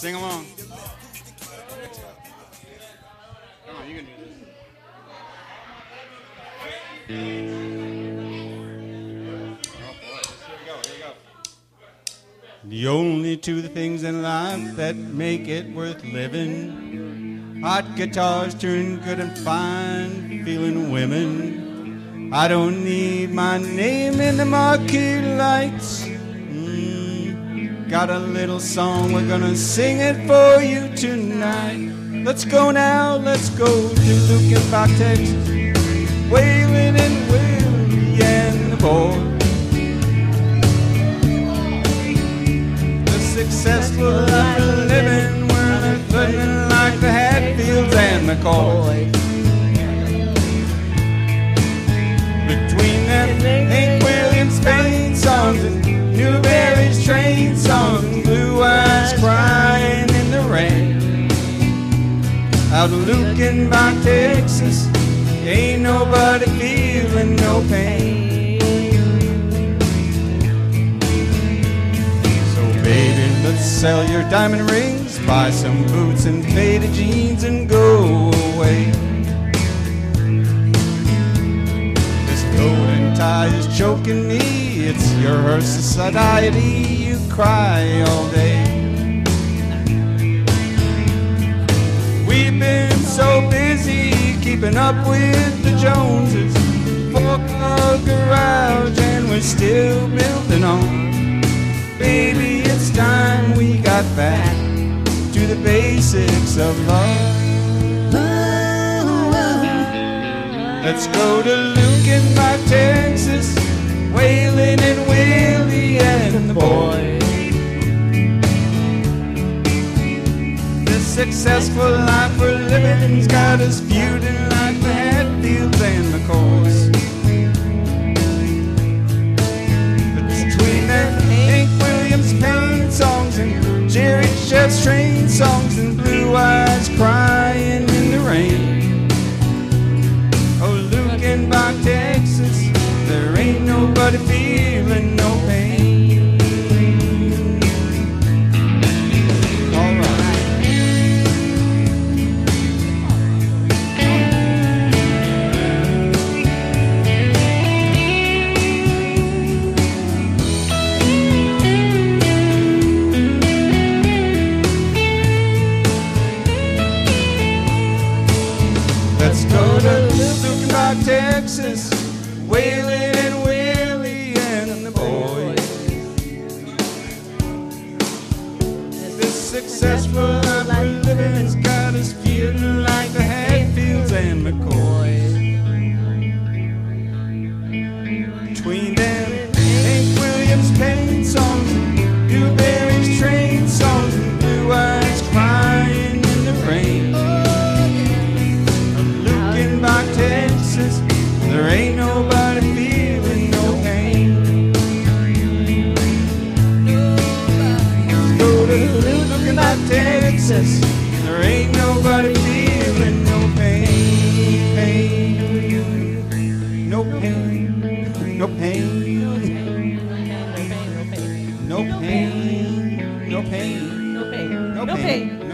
Sing along. Come on, you can do this. Oh boy, here we go. The only two things in life that make it worth living: hot guitars turn good and fine feeling women. I don't need my name in the marquee lights. Got a little song, we're gonna sing it for you tonight. Let's go now, let's go to Lukenbach, Texas. Waylon and Willie and the boy. The successful life of living, we're living like the Hatfields and McCoy. Between them Hank Williams Spain songs and Newberry's train songs and Blue Eyes crying in the rain. Out of Lukenbach, Texas, ain't nobody feeling no pain. So baby, let's sell your diamond rings, buy some boots and faded jeans and go away. This golden tie is choking me, it's your society, you cry all day. We've been so busy keeping up with the Joneses, four-car garage and we're still building on. Baby, it's time we got back to the basics of love. Let's go to Lukenbach, Texas, Waylon and Willie and the boy. This successful life we're living's got us feuding like the Hatfields and McCoys. Between them Hank Williams Payne songs and Jerry Chef's train songs and Blue Eyes crying in the rain. Oh, Lukenbach, Texas, there ain't nobody feeling no pain. All right. Let's go to Lukenbach, Texas, Waylon and Willie and the boy. This successful life we're living's got us feeling like the Hatfields and McCoy. Between them Hank Williams Payne songs and Newberry's train songs and Blue Eyes crying in the rain. Lukenbach, Texas, there ain't nobody feeling no pain. Let's go to Lukenbach, Texas, there ain't nobody feeling no pain. No pain, no pain, no pain, no pain, no pain, no pain, no pain,